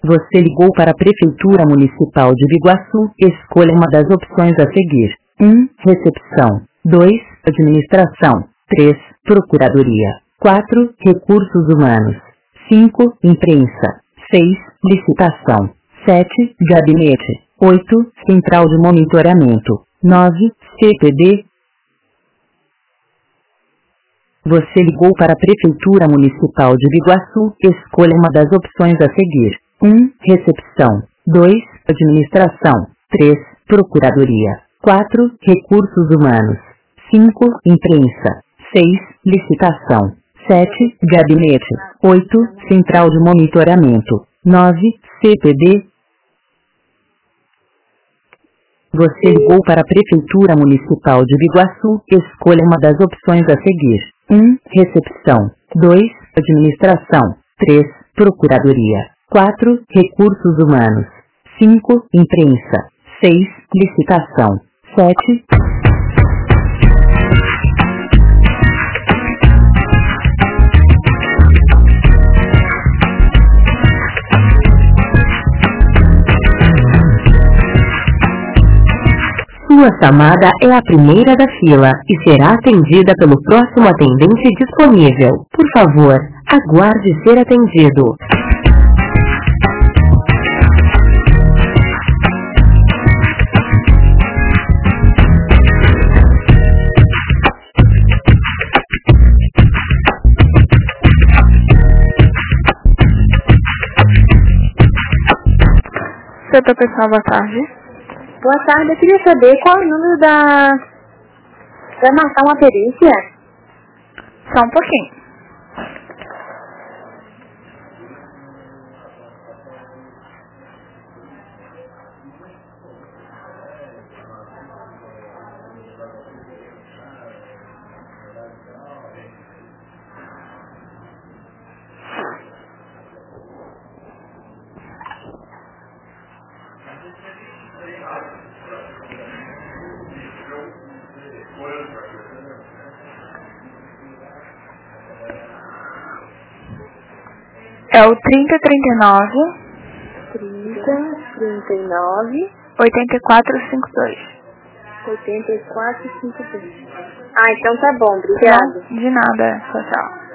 Você ligou para a Prefeitura Municipal de Biguaçu. Escolha uma das opções a seguir. 1. Recepção. 2. Administração. 3. Procuradoria. 4. Recursos humanos. 5. Imprensa. 6. Licitação. 7. Gabinete. 8. Central de monitoramento. 9. CPD. Você ligou para a Prefeitura Municipal de Biguaçu. Escolha uma das opções a seguir. 1. Recepção. 2. Administração. 3. Procuradoria. 4. Recursos humanos. 5. Imprensa. 6. Licitação. 7. Gabinete. 8. Central de monitoramento. 9. CPD. Você ligou para a Prefeitura Municipal de Biguaçu. Escolha uma das opções a seguir. 1. Recepção. 2. Administração. 3. Procuradoria. 4. Recursos humanos. 5. Imprensa. 6. Licitação. 7. Sua chamada é a primeira da fila e será atendida pelo próximo atendente disponível. Por favor, aguarde ser atendido. Setor pessoal, boa tarde. Boa tarde, eu queria saber qual é o número Vai marcar uma perícia? Só um pouquinho. É o 3039 8452. 8452. Ah, então tá bom, obrigada. De nada, tchau, tchau.